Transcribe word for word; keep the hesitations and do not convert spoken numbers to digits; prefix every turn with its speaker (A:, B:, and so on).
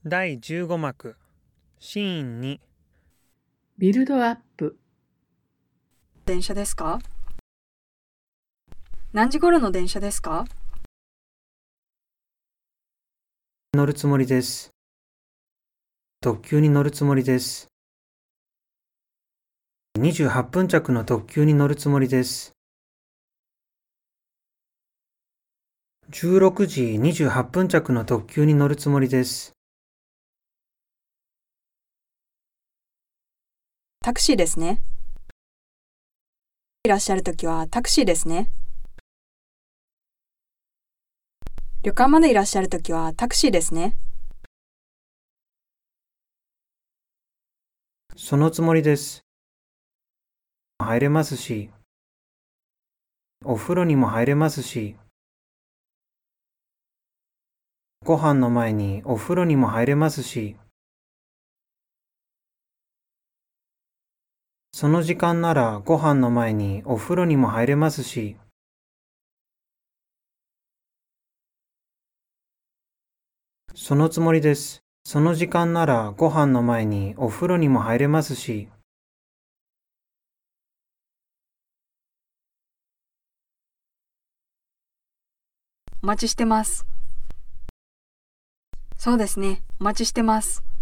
A: だいじゅうご幕シーンに
B: ビルドアップ。
C: 電車ですか？何時頃の電車ですか？
A: 乗るつもりです。特急に乗るつもりです。にじゅうはっぷん着の特急に乗るつもりです。じゅうろくじにじゅうはっぷん着の特急に乗るつもりです。
C: タクシーですね。いらっしゃるときはタクシーですね。旅館までいらっしゃるときはタクシーですね。
A: そのつもりです。入れますし、お風呂にも入れますし、ご飯の前にお風呂にも入れますし、その時間ならご飯の前にお風呂にも入れますし、そのつもりです。その時間ならご飯の前にお風呂にも入れますし、
C: お待ちしてます。そうですね、お待ちしてます。